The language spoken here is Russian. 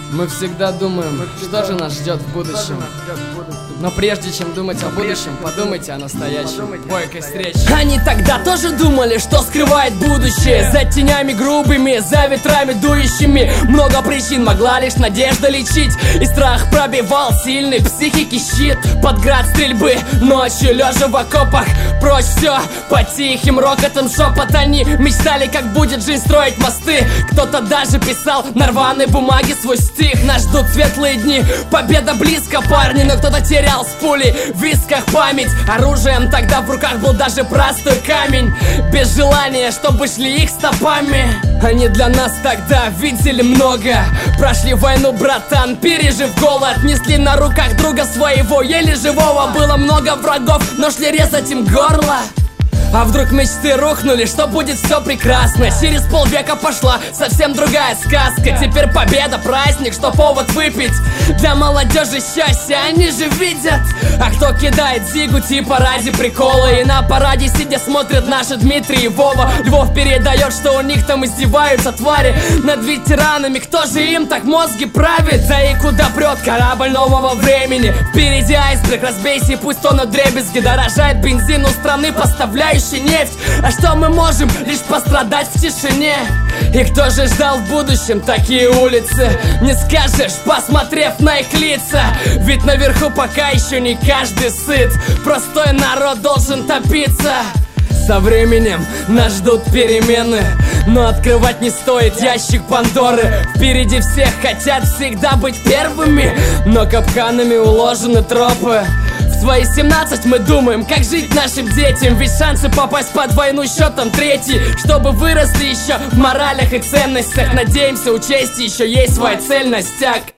Мы всегда думаем, что же нас ждет в будущем. Но прежде чем думать о будущем, подумайте о настоящем. Бойкой встречи. Они тогда тоже думали, что скрывает будущее. За тенями грубыми, за ветрами дующими. Много причин могла лишь надежда лечить. И страх пробивал сильный психики щит. Под град стрельбы, ночью лежа в окопах. Прочь все, по тихим рокотам шепот. Они мечтали, как будет жизнь строить мосты. Кто-то даже писал на рваной бумаге свой стих. Нас ждут светлые дни, победа близко, парни. Но кто-то терял с пулей в висках память. Оружием тогда в руках был даже простой камень. Без желания, чтобы шли их стопами. Они для нас тогда видели много. Прошли войну, братан, пережив голод. Несли на руках друга своего, еле живого. Было много врагов, но шли резать им горло. А вдруг мечты рухнули, что будет все прекрасно. Через полвека пошла совсем другая сказка. Теперь победа, праздник, что повод выпить. Для молодежи счастье они же видят. А кто кидает зигу типа ради прикола. И на параде сидя смотрят наши Дмитрий и Вова. Львов передает, что у них там издеваются твари над ветеранами. Кто же им так мозги правит? Да и куда прет корабль нового времени? Впереди айсберг, разбейся и пусть он вдребезги. Дорожает бензин у страны, поставляющий нефть. А что мы можем? Лишь пострадать в тишине. И кто же ждал в будущем такие улицы? Не скажешь, посмотрев на их лица. Ведь наверху пока еще не каждый сыт. Простой народ должен топиться. Со временем нас ждут перемены, но открывать не стоит ящик Пандоры. Впереди всех хотят всегда быть первыми, но капканами уложены тропы. В свои 17 мы думаем, как жить нашим детям. Ведь шансы попасть под войну счетом третий. Чтобы выросли еще в моралях и ценностях. Надеемся, у чести еще есть своя цельность.